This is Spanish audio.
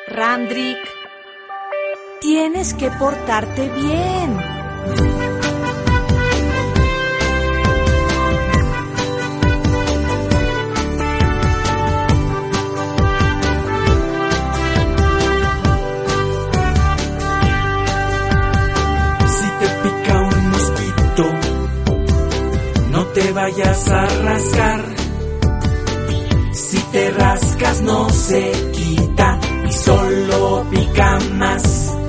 Randrick, tienes que portarte bien. Si te pica un mosquito, no te vayas a rascar. Si te rascas no se quita y solo pica más.